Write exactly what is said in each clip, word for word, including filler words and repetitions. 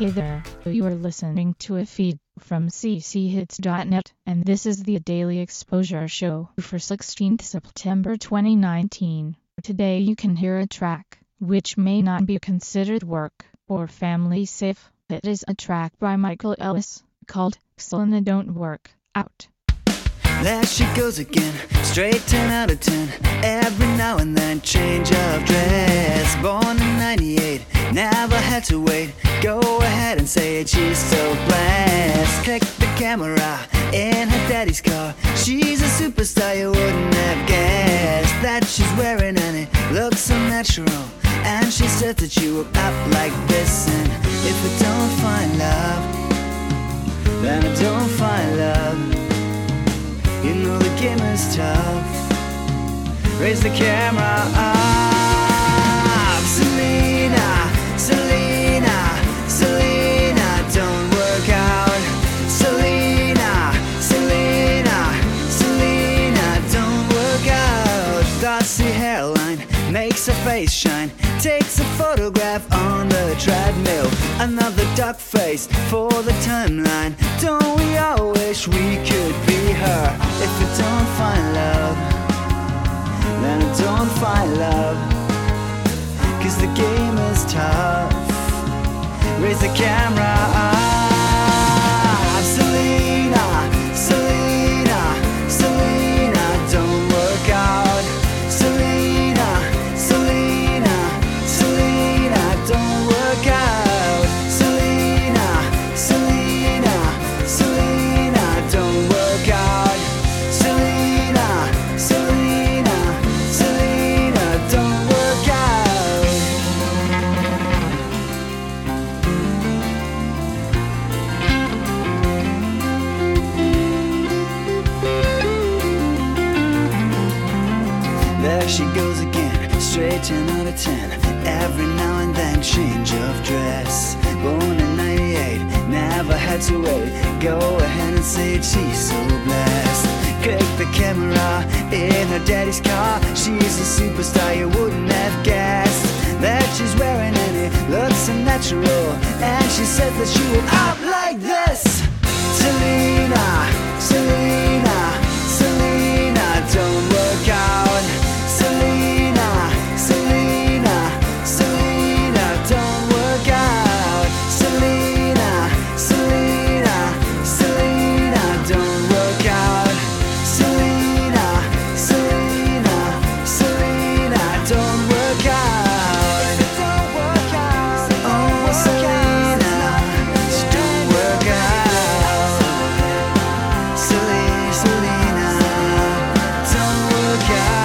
Hey there, you are listening to a feed from c c hits dot net, and this is the Daily Exposure Show for sixteenth September twenty nineteen. Today you can hear a track which may not be considered work or family safe. It is a track by Michael Ellis called Selena Don't Work Out. There she goes again, straight ten out of ten. Every now and then, change of dress. Born in ninety-eight, never had to wait. Go ahead and say it, she's so blessed. Click the camera in her daddy's car. She's a superstar, you wouldn't have guessed that she's wearing and it looks so natural. And she said that you were up like this. And if I don't find love, then I don't find love. You know the game is tough. Raise the camera up. Selena, Selena, Selena, don't work out. Selena, Selena, Selena, don't work out. Glossy hairline makes her face shine. Takes a photograph on the treadmill. Another duck face for the timeline. Don't we all wish we could be her? If I don't find love, then I don't find love. Cause the game is tough. Raise the camera up. Selena, Selena, Selena, don't work out. Selena, Selena, Selena, don't work out. Selena, Selena, Selena, don't work out. Selena, Selena, Selena, don't work out. There she goes again, straight ten out of ten. Every now and then, change of dress. Born in ninety-eight, never had to wait. Go ahead and say it, she's so blessed. Click the camera in her daddy's car. She's a superstar, you wouldn't have guessed that she's wearing any looks so natural. And she said that she would up like this. Selena, Selena, Selena, don't work out. Selena, Selena, Selena, don't work out. Selena, Selena, Selena, don't work out. Selena, Selena, Selena, don't work out. Don't work out. Oh, Selena, she don't work out. Selena, Selena, don't work out.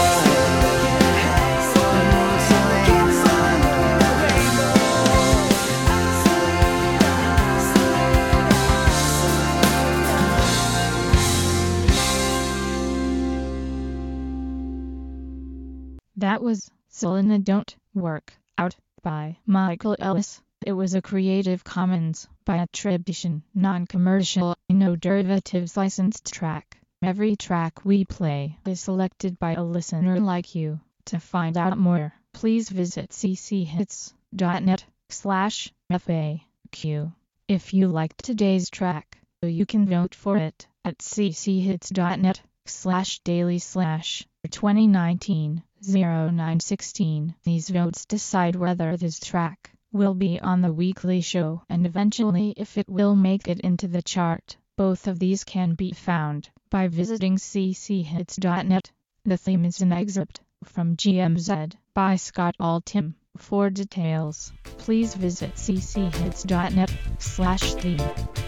That was Selena Don't Work Out by Michael Ellis. It was a Creative Commons by attribution, non-commercial, no derivatives licensed track. Every track we play is selected by a listener like you. To find out more, please visit c c hits dot net slash F A Q. If you liked today's track, you can vote for it at c c hits dot net slash daily slash twenty nineteen oh nine sixteen. These votes decide whether this track will be on the weekly show and eventually if it will make it into the chart. Both of these can be found by visiting c c hits dot net. The theme is an excerpt from G M Z by Scott Altham. For details, please visit c c hits dot net slash theme.